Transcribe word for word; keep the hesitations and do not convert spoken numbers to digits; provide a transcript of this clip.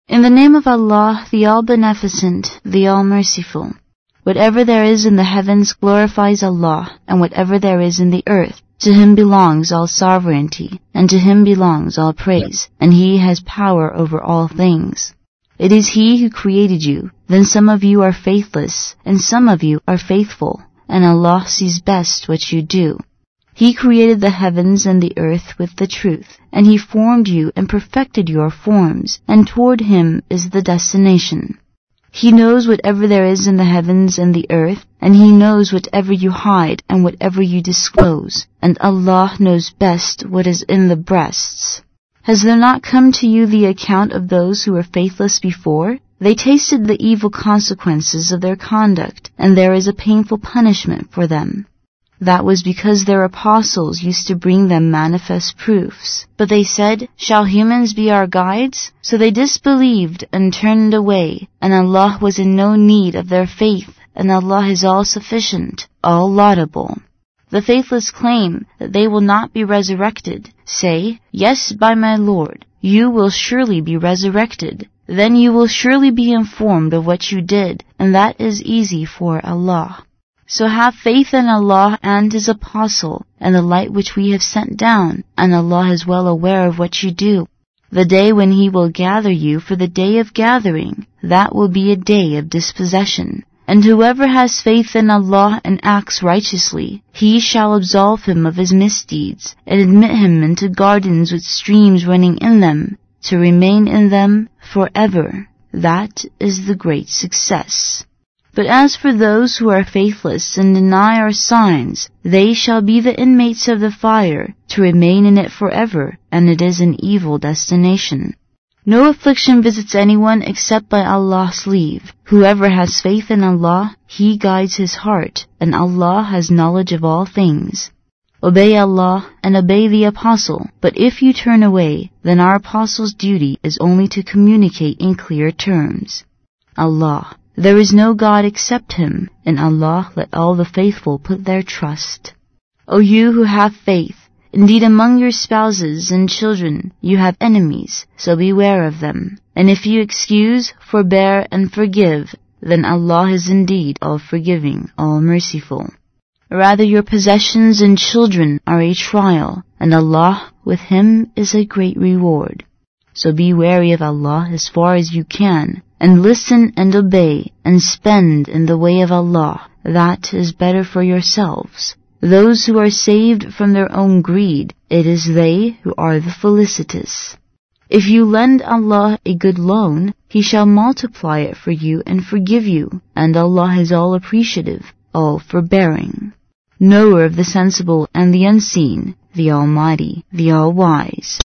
In the name of Allah, the All-Beneficent, the All-Merciful. Whatever there is in the heavens glorifies Allah, and whatever there is in the earth, to Him belongs all sovereignty, and to Him belongs all praise, and He has power over all things. It is He who created you, then some of you are faithless, and some of you are faithful, and Allah sees best what you do. He created the heavens and the earth with the truth, and He formed you and perfected your forms, and toward Him is the destination. He knows whatever there is in the heavens and the earth, and He knows whatever you hide and whatever you disclose, and Allah knows best what is in the breasts. Has there not come to you the account of those who were faithless before? They tasted the evil consequences of their conduct, and there is a painful punishment for them. That was because their apostles used to bring them manifest proofs. But they said, "Shall humans be our guides?" So they disbelieved and turned away, and Allah was in no need of their faith, and Allah is all-sufficient, all-laudable. The faithless claim that they will not be resurrected. Say, "Yes, by my Lord, you will surely be resurrected. Then you will surely be informed of what you did, and that is easy for Allah." So have faith in Allah and His Apostle, and the light which we have sent down, and Allah is well aware of what you do. The day when He will gather you for the day of gathering, that will be a day of dispossession. And whoever has faith in Allah and acts righteously, He shall absolve him of his misdeeds, and admit him into gardens with streams running in them, to remain in them forever. That is the great success. But as for those who are faithless and deny our signs, they shall be the inmates of the fire, to remain in it forever, and it is an evil destination. No affliction visits anyone except by Allah's leave. Whoever has faith in Allah, He guides his heart, and Allah has knowledge of all things. Obey Allah and obey the Apostle, but if you turn away, then our Apostle's duty is only to communicate in clear terms. Allah. There is no God except Him. In Allah let all the faithful put their trust. O you who have faith, indeed among your spouses and children you have enemies, so beware of them. And if you excuse, forbear, and forgive, then Allah is indeed all-forgiving, all-merciful. Rather your possessions and children are a trial, and Allah with Him is a great reward. So be wary of Allah as far as you can, and listen and obey, and spend in the way of Allah. That is better for yourselves. Those who are saved from their own greed, it is they who are the felicitous. If you lend Allah a good loan, He shall multiply it for you and forgive you, and Allah is all appreciative, all forbearing. Knower of the sensible and the unseen, the Almighty, the All-Wise.